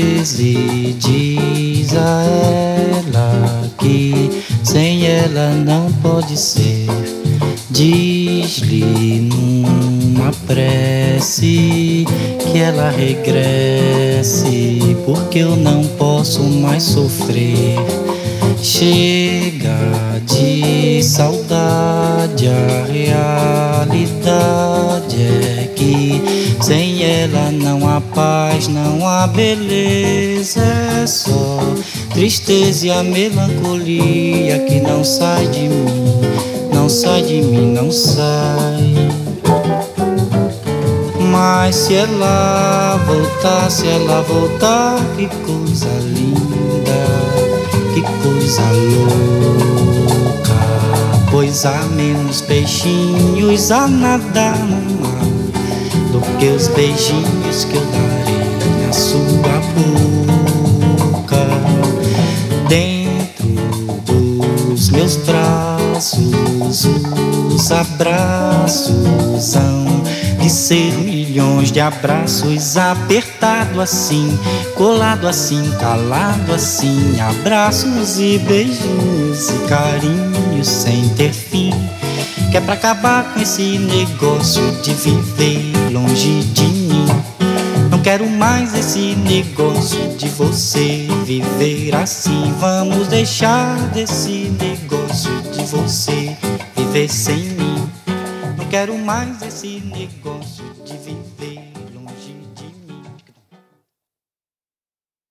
vezes diz a ela que sem ela não pode ser. Diz-lhe numa prece que ela regresse, porque eu não posso mais sofrer. Chega de saudade, a realidade é que sem ela não há paz, não há beleza, é só tristeza e a melancolia que não sai de mim, não sai de mim, não sai. Mas se ela voltar, que coisa linda, que coisa louca. Pois há menos peixinhos a nadar no mar do que os beijinhos que eu darei na sua boca. Dentro dos meus braços, os abraços hão de ser milhões de abraços, apertado assim, colado assim, calado assim, abraços e beijinhos e carinhos sem ter fim, que é pra acabar com esse negócio de viver longe de mim. Não quero mais esse negócio de você viver assim. Vamos deixar desse negócio de você viver sem mim. Não quero mais esse negócio.